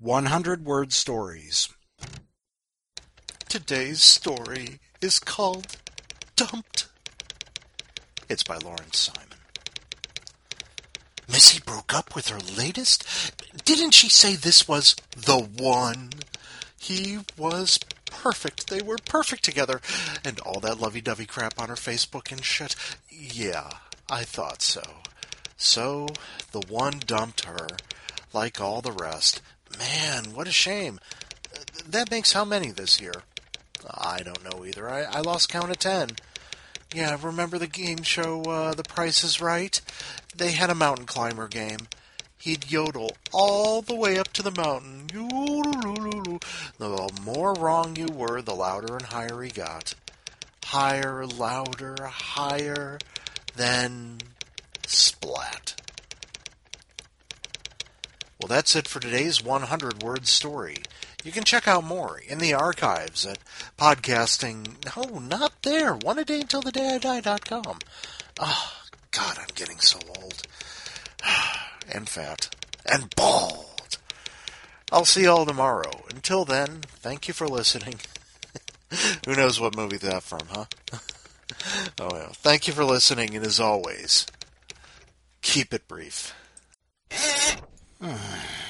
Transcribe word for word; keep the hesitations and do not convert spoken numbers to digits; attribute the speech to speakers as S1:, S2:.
S1: hundred Word Stories.
S2: Today's story is called Dumped. It's by Lawrence Simon. Missy broke up with her latest? Didn't she say this was the one? He was perfect. They were perfect together. And all that lovey-dovey crap on her Facebook and shit. Yeah, I thought so. So, the one dumped her, like all the rest. Man, what a shame. That makes how many this year? I don't know either. I, I lost count of ten. Yeah, remember the game show, uh, The Price is Right? They had a mountain climber game. He'd yodel all the way up to the mountain. The more wrong you were, the louder and higher he got. Higher, louder, higher, then splat. Well, that's it for today's hundred Word Story. You can check out more in the archives at podcasting... No, not there. One a day until the day I die dot com. Oh, God, I'm getting so old. And fat. And bald. I'll see you all tomorrow. Until then, thank you for listening. Who knows what movie that's from, huh? Oh, well. Thank you for listening, and as always, keep it brief.